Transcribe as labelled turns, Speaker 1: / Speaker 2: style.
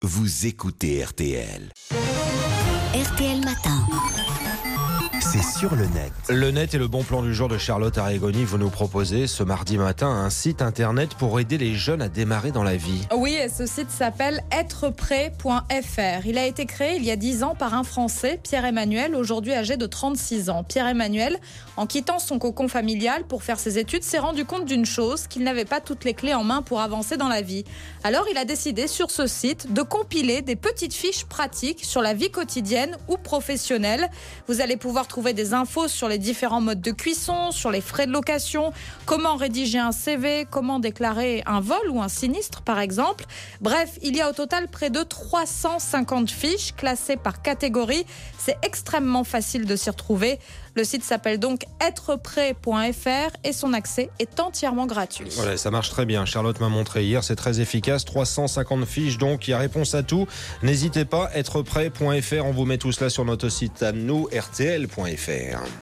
Speaker 1: Vous écoutez RTL.
Speaker 2: RTL Matin.
Speaker 1: C'est sur le net.
Speaker 3: Le net est le bon plan du jour de Charlotte Arrigoni. Vous nous proposez ce mardi matin un site internet pour aider les jeunes à démarrer dans la vie.
Speaker 4: Oui, et ce site s'appelle êtreprêt.fr. Il a été créé il y a 10 ans par un Français, Pierre-Emmanuel, aujourd'hui âgé de 36 ans. Pierre-Emmanuel, en quittant son cocon familial pour faire ses études, s'est rendu compte d'une chose, qu'il n'avait pas toutes les clés en main pour avancer dans la vie. Alors il a décidé sur ce site de compiler des petites fiches pratiques sur la vie quotidienne ou professionnelle. Vous allez pouvoir trouver des infos sur les différents modes de cuisson, sur les frais de location, comment rédiger un CV, comment déclarer un vol ou un sinistre par exemple. Bref, il y a au total près de 350 fiches classées par catégorie. C'est extrêmement facile de s'y retrouver. Le site s'appelle donc êtreprêt.fr et son accès est entièrement gratuit.
Speaker 3: Voilà, ça marche très bien. Charlotte m'a montré hier, c'est très efficace. 350 fiches, donc il y a réponse à tout. N'hésitez pas, êtreprêt.fr. On vous met tout cela sur notre site à nous, rtl.fr.